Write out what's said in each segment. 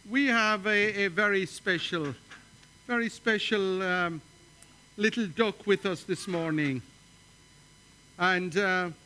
we have a very special little duck with us this morning. And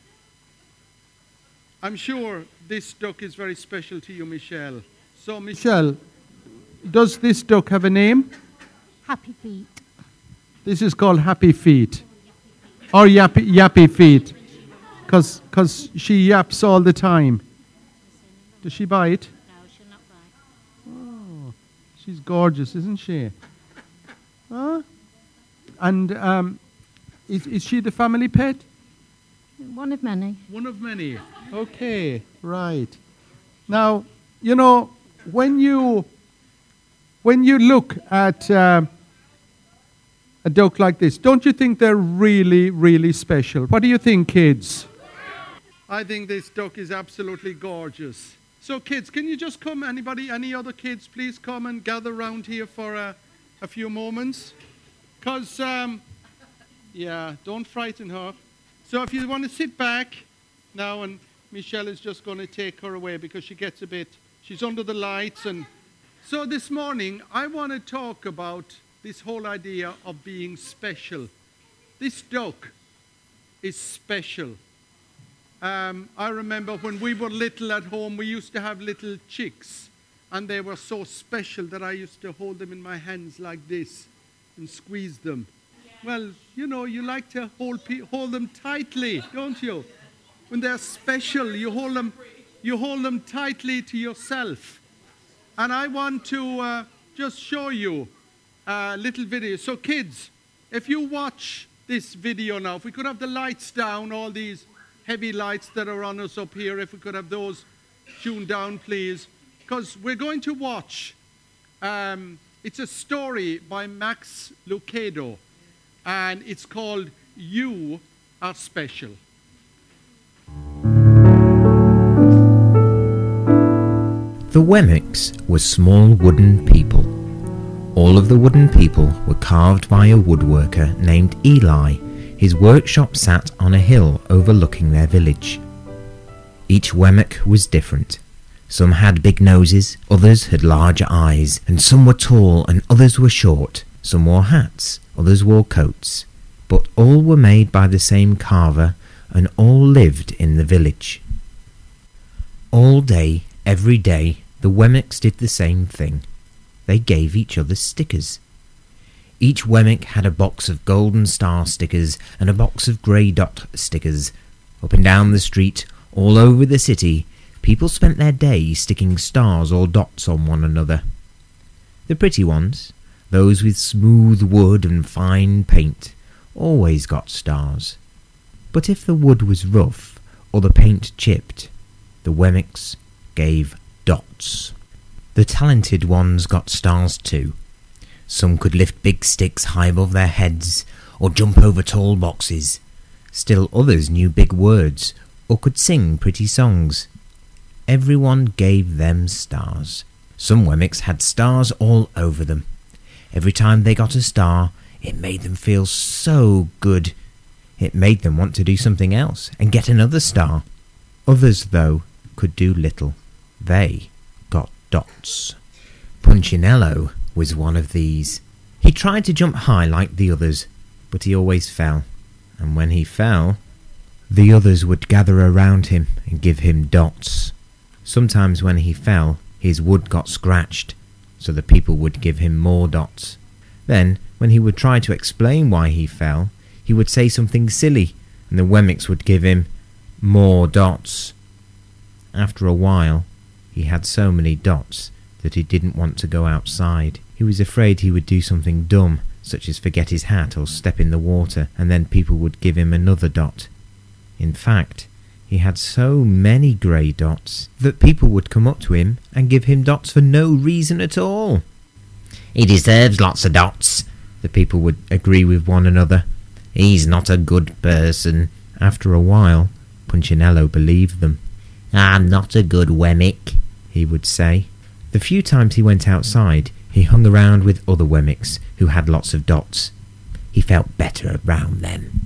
I'm sure this duck is very special to you, Michelle. So, Michelle, does this duck have a name? Happy Feet. This is called Happy Feet. Or Yappy Feet. Because she yaps all the time. Does she bite? No, she'll not bite. Oh, she's gorgeous, isn't she? Huh? And is she the family pet? One of many. One of many. Okay, right. Now, you know, when you look at a duck like this, don't you think they're really, really special? What do you think, kids? I think this duck is absolutely gorgeous. So, kids, can you just come? Any other kids, please come and gather around here for a few moments. Because, yeah, don't frighten her. So if you want to sit back now, and Michelle is just going to take her away because she gets she's under the lights. And so this morning, I want to talk about this whole idea of being special. This duck is special. I remember when we were little at home, we used to have little chicks, and they were so special that I used to hold them in my hands like this and squeeze them. Well, you know, you like to hold them tightly, don't you? When they're special, you hold them tightly to yourself. And I want to just show you a little video. So kids, if you watch this video now, if we could have the lights down, all these heavy lights that are on us up here, if we could have those tuned down, please. Because we're going to watch, it's a story by Max Lucado. And it's called You Are Special. The Wemmicks were small wooden people. All of the wooden people were carved by a woodworker named Eli. His workshop sat on a hill overlooking their village. Each Wemmick was different. Some had big noses, others had larger eyes, and some were tall and others were short. Some wore hats, others wore coats, but all were made by the same carver and all lived in the village. All day, every day, the Wemmicks did the same thing. They gave each other stickers. Each Wemmick had a box of golden star stickers and a box of grey dot stickers. Up and down the street, all over the city, people spent their day sticking stars or dots on one another. The pretty ones, those with smooth wood and fine paint, always got stars. But if the wood was rough or the paint chipped, the Wemmicks gave dots. The talented ones got stars too. Some could lift big sticks high above their heads or jump over tall boxes. Still others knew big words or could sing pretty songs. Everyone gave them stars. Some Wemmicks had stars all over them. Every time they got a star, it made them feel so good. It made them want to do something else and get another star. Others, though, could do little. They got dots. Punchinello was one of these. He tried to jump high like the others, but he always fell. And when he fell, the others would gather around him and give him dots. Sometimes when he fell, his wood got scratched, so the people would give him more dots. Then, when he would try to explain why he fell, he would say something silly, and the Wemmicks would give him more dots. After a while, he had so many dots that he didn't want to go outside. He was afraid he would do something dumb, such as forget his hat or step in the water, and then people would give him another dot. In fact, he had so many grey dots that people would come up to him and give him dots for no reason at all. He deserves lots of dots, the people would agree with one another. He's not a good person. After a while, Punchinello believed them. I'm not a good Wemmick, he would say. The few times he went outside, he hung around with other Wemmicks who had lots of dots. He felt better around them.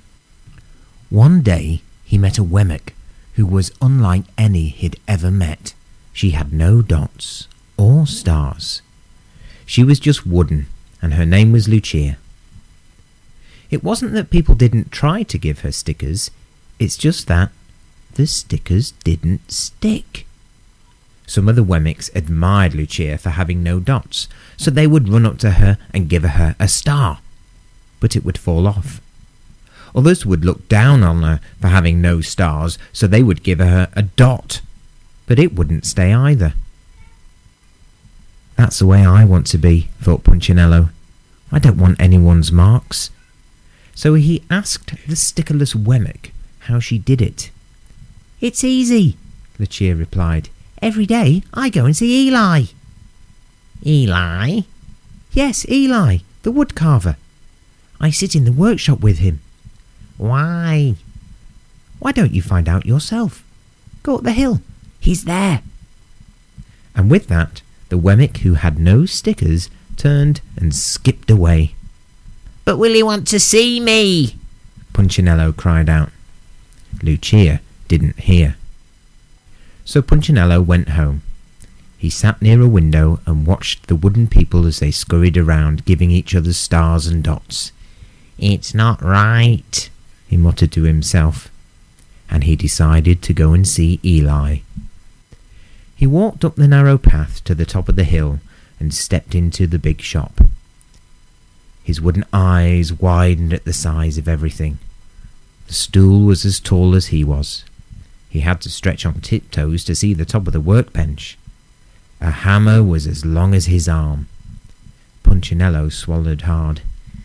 One day, he met a Wemmick who was unlike any he'd ever met. She had no dots, or stars. She was just wooden, and her name was Lucia. It wasn't that people didn't try to give her stickers, it's just that the stickers didn't stick. Some of the Wemmicks admired Lucia for having no dots, so they would run up to her and give her a star, but it would fall off. Others would look down on her for having no stars, so they would give her a dot, but it wouldn't stay either. That's the way I want to be, thought Punchinello. I don't want anyone's marks. So he asked the stickerless Wemmick how she did it. It's easy, Lucia replied. Every day I go and see Eli. Eli? Yes, Eli, the wood carver. I sit in the workshop with him. Why? Why don't you find out yourself? Go up the hill. He's there. And with that, the Wemmick who had no stickers turned and skipped away. But will he want to see me? Punchinello cried out. Lucia didn't hear. So Punchinello went home. He sat near a window and watched the wooden people as they scurried around, giving each other stars and dots. It's not right, he muttered to himself, and he decided to go and see Eli. He walked up the narrow path to the top of the hill and stepped into the big shop. His wooden eyes widened at the size of everything. The stool was as tall as he was. He had to stretch on tiptoes to see the top of the workbench. A hammer was as long as his arm. Punchinello swallowed hard.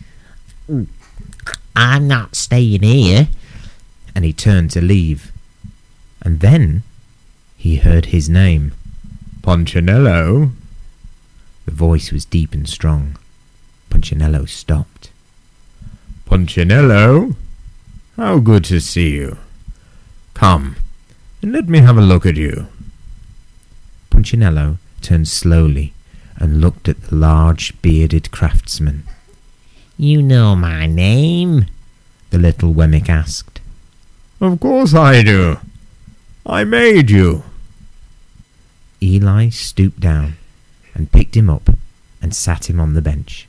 I'm not staying here. And he turned to leave. And then he heard his name. Punchinello. The voice was deep and strong. Punchinello stopped. Punchinello, how good to see you. Come, and let me have a look at you. Punchinello turned slowly and looked at the large bearded craftsman. You know my name? The little Wemmick asked. Of course I do. I made you. Eli stooped down and picked him up and sat him on the bench.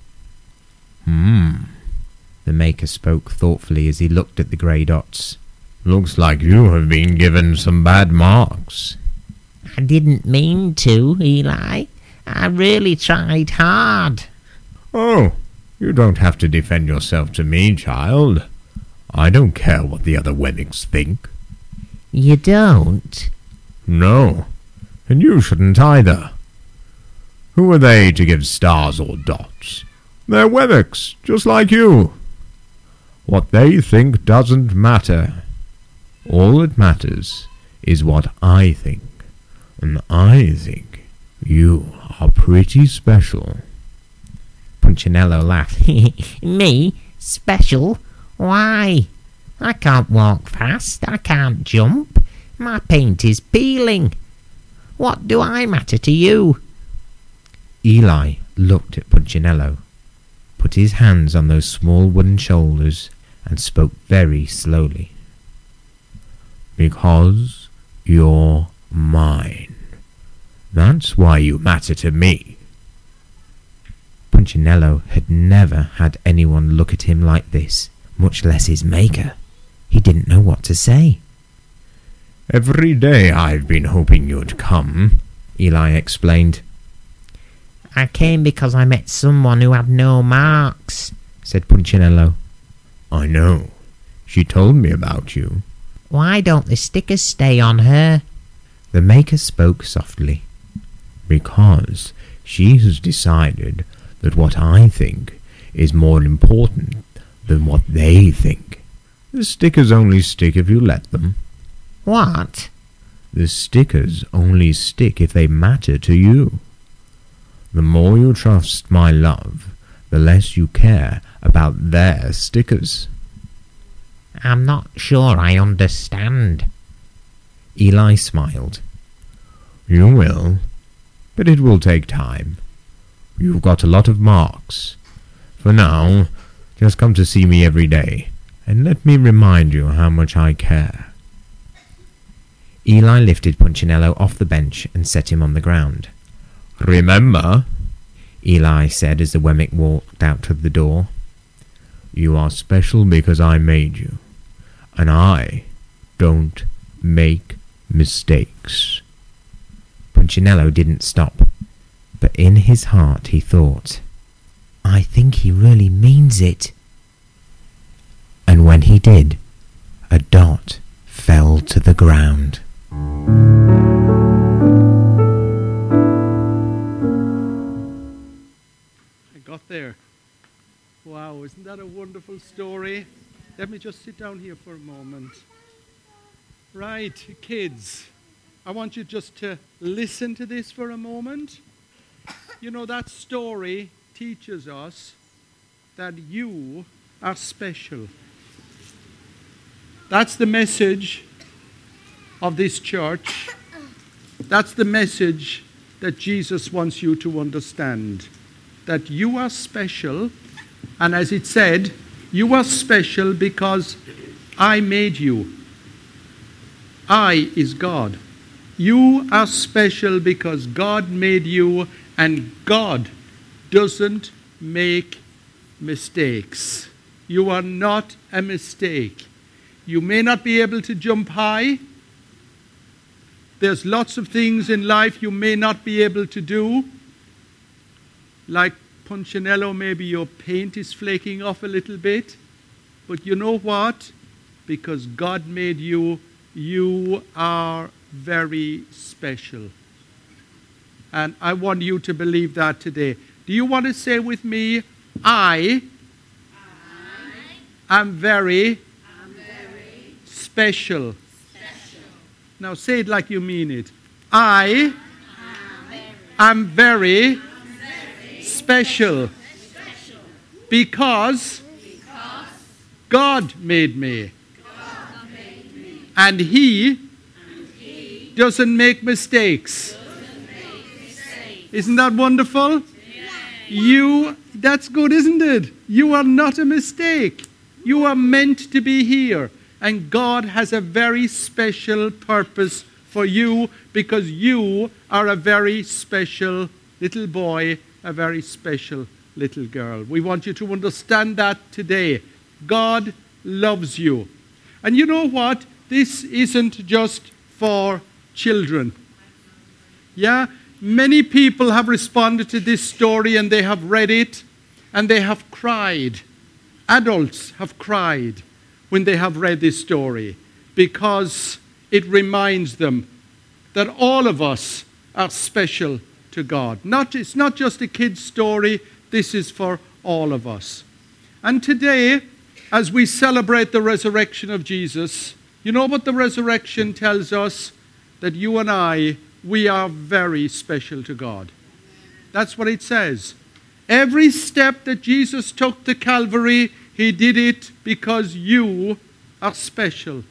The maker spoke thoughtfully as he looked at the grey dots. Looks like you have been given some bad marks. I didn't mean to, Eli. I really tried hard. Oh, you don't have to defend yourself to me, child. I don't care what the other Wemmicks think. You don't? No, and you shouldn't either. Who are they to give stars or dots? They're Wemmicks, just like you. What they think doesn't matter. All that matters is what I think, and I think you are pretty special. Punchinello laughed. Me? Special? Why? I can't walk fast, I can't jump, my paint is peeling. What do I matter to you? Eli looked at Punchinello, put his hands on those small wooden shoulders, and spoke very slowly. Because you're mine. That's why you matter to me. Punchinello had never had anyone look at him like this, much less his maker. He didn't know what to say. Every day I've been hoping you'd come, Eli explained. I came because I met someone who had no marks, said Punchinello. I know. She told me about you. Why don't the stickers stay on her? The maker spoke softly. Because she has decided that what I think is more important than what they think. The stickers only stick if you let them. What? The stickers only stick if they matter to you. The more you trust my love, the less you care about their stickers. I'm not sure I understand. Eli smiled. You will, but it will take time. You've got a lot of marks. For now, just come to see me every day, and let me remind you how much I care. Eli lifted Punchinello off the bench and set him on the ground. Remember, Eli said as the Wemmick walked out of the door, you are special because I made you, and I don't make mistakes. Punchinello didn't stop, but in his heart he thought, I think he really means it. And when he did, a dot fell to the ground. I got there. Wow, isn't that a wonderful story? Let me just sit down here for a moment. Right, kids, I want you just to listen to this for a moment. You know, that story teaches us that you are special. That's the message of this church. That's the message that Jesus wants you to understand. That you are special, and as it said, you are special because I made you. I is God. You are special because God made you, and God doesn't make mistakes. You are not a mistake. You may not be able to jump high. There's lots of things in life you may not be able to do. Like Punchinello, maybe your paint is flaking off a little bit. But you know what? Because God made you, you are very special. And I want you to believe that today. Do you want to say with me, I am very special. Now say it like you mean it. I am very special because God made me. And He doesn't make mistakes. Isn't that wonderful? That's good, isn't it? You are not a mistake. You are meant to be here. And God has a very special purpose for you because you are a very special little boy, a very special little girl. We want you to understand that today. God loves you. And you know what? This isn't just for children. Yeah? Many people have responded to this story and they have read it and they have cried. Adults have cried when they have read this story because it reminds them that all of us are special to God. It's not just a kid's story, this is for all of us. And today, as we celebrate the resurrection of Jesus, you know what the resurrection tells us? That you and I, we are very special to God. That's what it says. Every step that Jesus took to Calvary, He did it because you are special.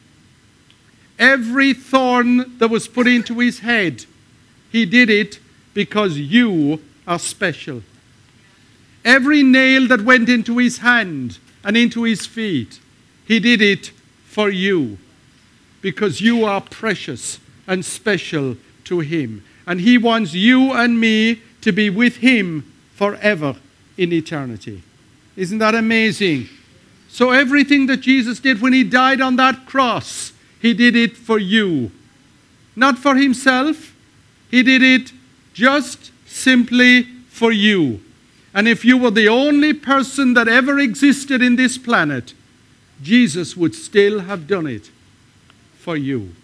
Every thorn that was put into His head, He did it because you are special. Every nail that went into His hand and into His feet, He did it for you because you are precious and special to Him. And He wants you and me to be with Him forever in eternity. Isn't that amazing? So everything that Jesus did when He died on that cross, He did it for you. Not for Himself. He did it just simply for you. And if you were the only person that ever existed in this planet, Jesus would still have done it for you.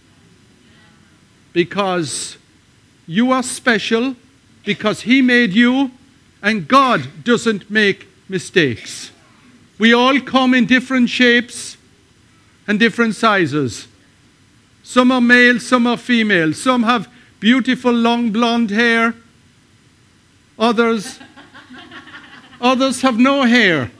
Because you are special, because He made you, and God doesn't make mistakes. We all come in different shapes and different sizes. Some are male, some are female. Some have beautiful long blonde hair. Others have no hair.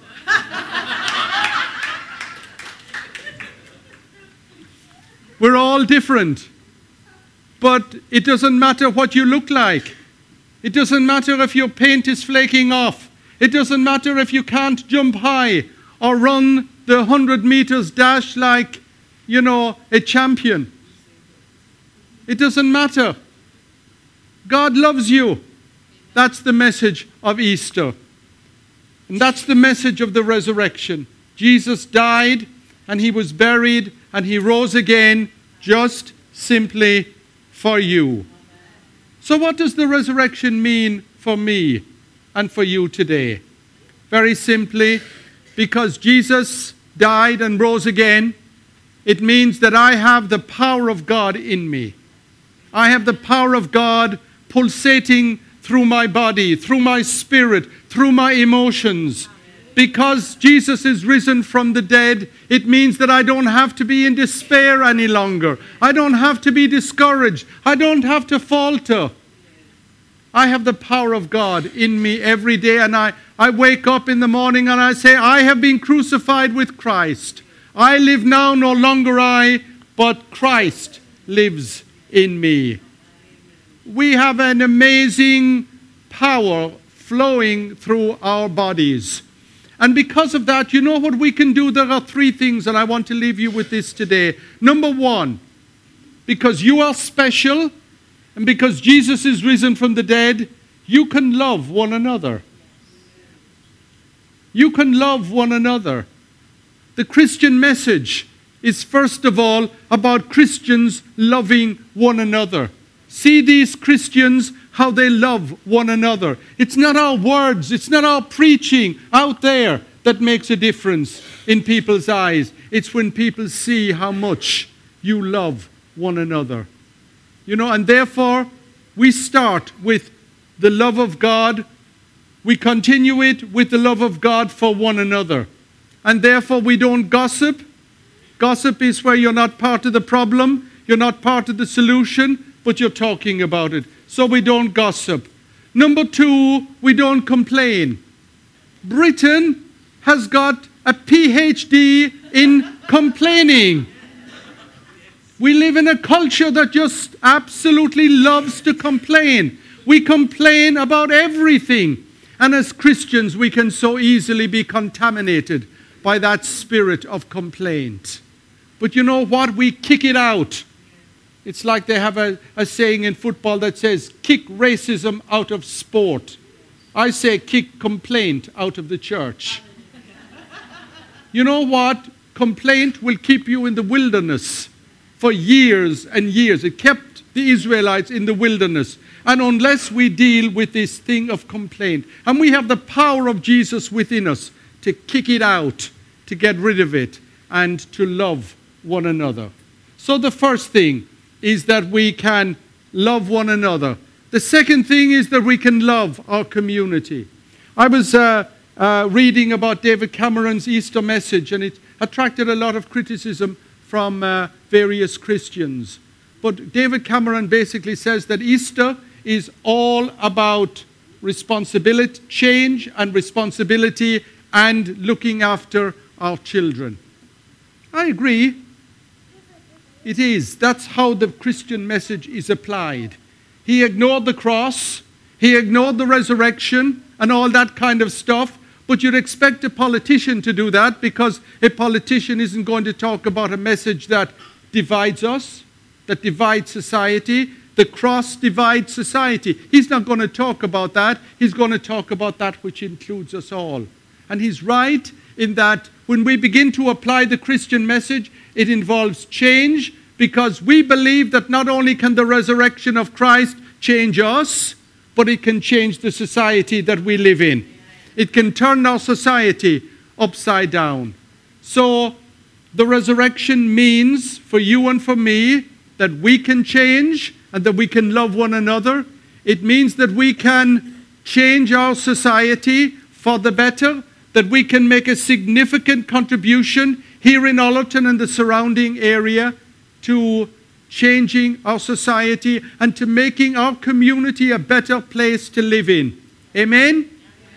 We're all different. But it doesn't matter what you look like. It doesn't matter if your paint is flaking off. It doesn't matter if you can't jump high or run the 100 meters dash like, a champion. It doesn't matter. God loves you. That's the message of Easter. And that's the message of the resurrection. Jesus died, and he was buried, and he rose again just simply for you. So what does the resurrection mean for me and for you today? Very simply, because Jesus died and rose again, it means that I have the power of God in me. I have the power of God pulsating through my body, through my spirit, through my emotions. Because Jesus is risen from the dead, it means that I don't have to be in despair any longer. I don't have to be discouraged. I don't have to falter. I have the power of God in me every day, and I wake up in the morning and I say, I have been crucified with Christ. I live now, no longer I, but Christ lives in me. We have an amazing power flowing through our bodies. And because of that, you know what we can do? There are three things, and I want to leave you with this today. Number one, because you are special, and because Jesus is risen from the dead, you can love one another. You can love one another. The Christian message is first of all about Christians loving one another. See these Christians, how they love one another. It's not our words, it's not our preaching out there that makes a difference in people's eyes. It's when people see how much you love one another. You know, and therefore, we start with the love of God. We continue it with the love of God for one another. And therefore, we don't gossip. Gossip is where you're not part of the problem, you're not part of the solution, but you're talking about it. So we don't gossip. Number two, we don't complain. Britain has got a PhD in complaining. We live in a culture that just absolutely loves to complain. We complain about everything. And as Christians, we can so easily be contaminated by that spirit of complaint. But you know what? We kick it out. It's like they have a saying in football that says, kick racism out of sport. I say kick complaint out of the church. You know what? Complaint will keep you in the wilderness for years and years. It kept the Israelites in the wilderness. And unless we deal with this thing of complaint, and we have the power of Jesus within us to kick it out, to get rid of it, and to love one another. So the first thing is that we can love one another. The second thing is that we can love our community. I was reading about David Cameron's Easter message, and it attracted a lot of criticism from various Christians. But David Cameron basically says that Easter is all about responsibility, change and responsibility, and looking after our children. I agree. It is. That's how the Christian message is applied. He ignored the cross, he ignored the resurrection and all that kind of stuff, but you'd expect a politician to do that, because a politician isn't going to talk about a message that divides us, that divides society. The cross divides society. He's not going to talk about that. He's going to talk about that which includes us all. And he's right in that when we begin to apply the Christian message, it involves change, because we believe that not only can the resurrection of Christ change us, but it can change the society that we live in. It can turn our society upside down. So the resurrection means for you and for me that we can change and that we can love one another. It means that we can change our society for the better, that we can make a significant contribution here in Ollerton and the surrounding area to changing our society and to making our community a better place to live in. Amen?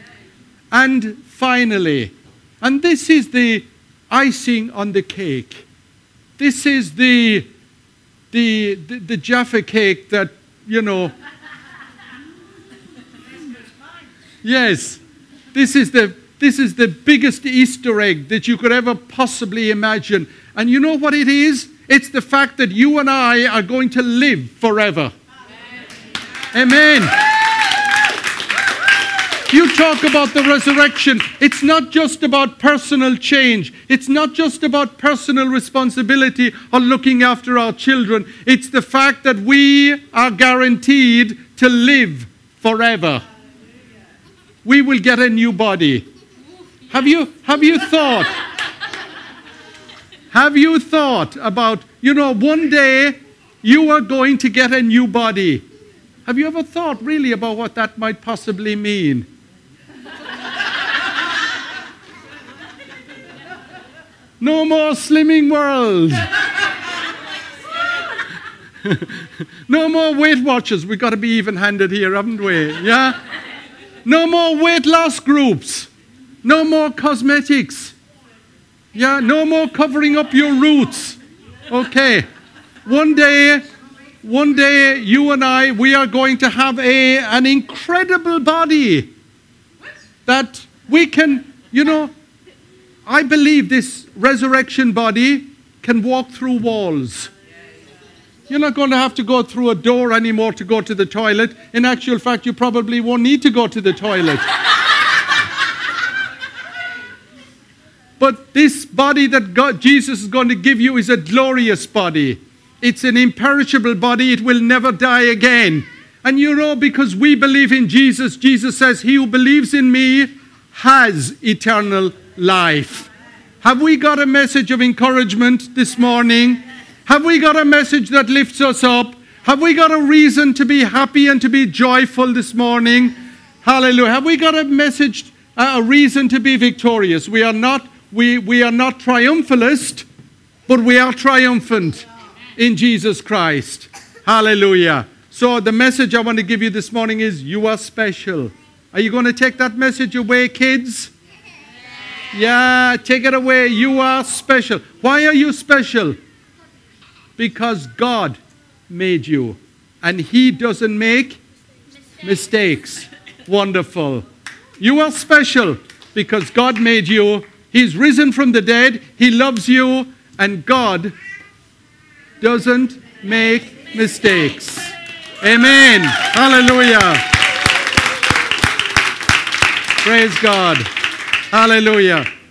And finally, and this is the icing on the cake. This is the Jaffa cake that, you know. Yes, this is the biggest Easter egg that you could ever possibly imagine. And you know what it is? It's the fact that you and I are going to live forever. Amen. You talk about the resurrection. It's not just about personal change. It's not just about personal responsibility or looking after our children. It's the fact that we are guaranteed to live forever. We will get a new body. Have you thought? Have you thought about, one day you are going to get a new body? Have you ever thought really about what that might possibly mean? No more Slimming World. No more Weight Watchers. We've got to be even-handed here, haven't we? Yeah? No more weight loss groups. No more cosmetics. Yeah? No more covering up your roots. Okay. One day, you and I, we are going to have an incredible body that we can, I believe this resurrection body can walk through walls. You're not going to have to go through a door anymore to go to the toilet. In actual fact, you probably won't need to go to the toilet. But this body that Jesus is going to give you is a glorious body. It's an imperishable body. It will never die again. And because we believe in Jesus, Jesus says, he who believes in me has eternal life. Have we got a message of encouragement this morning? Have we got a message that lifts us up? Have we got a reason to be happy and to be joyful this morning? Hallelujah. Have we got a message, a reason to be victorious? We are not triumphalist, but we are triumphant in Jesus Christ. Hallelujah. So the message I want to give you this morning is, you are special. Are you going to take that message away, kids? Yeah, take it away. You are special. Why are you special? Because God made you. And he doesn't make mistakes. Wonderful. You are special because God made you. He's risen from the dead. He loves you. And God doesn't make mistakes. Amen. Hallelujah. Praise God. Hallelujah.